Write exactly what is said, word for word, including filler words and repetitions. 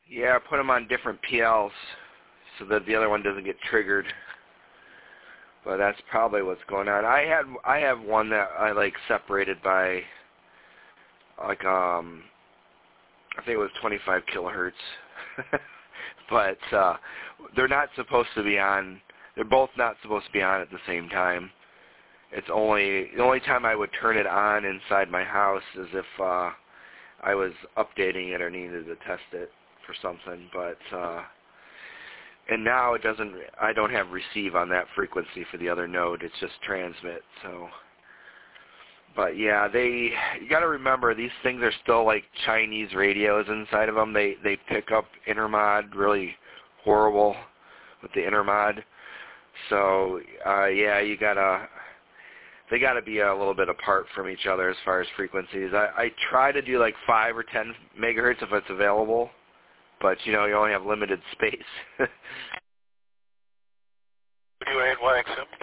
Yeah, put them on different P Ls so that the other one doesn't get triggered. But that's probably what's going on. I had I have one that I like separated by like um I think it was twenty-five kilohertz. But uh, they're not supposed to be on. They're both not supposed to be on at the same time. It's only the only time I would turn it on inside my house is if uh, I was updating it or needed to test it for something. But uh, and now it doesn't. I don't have receive on that frequency for the other node. It's just transmit. So, but yeah, they. You got to remember these things are still like Chinese radios inside of them. They they pick up intermod really horrible with the intermod. So uh, yeah, you gotta. They got to be a little bit apart from each other as far as frequencies. I, I try to do like five or ten megahertz if it's available, but you know you only have limited space. W eight Y X M.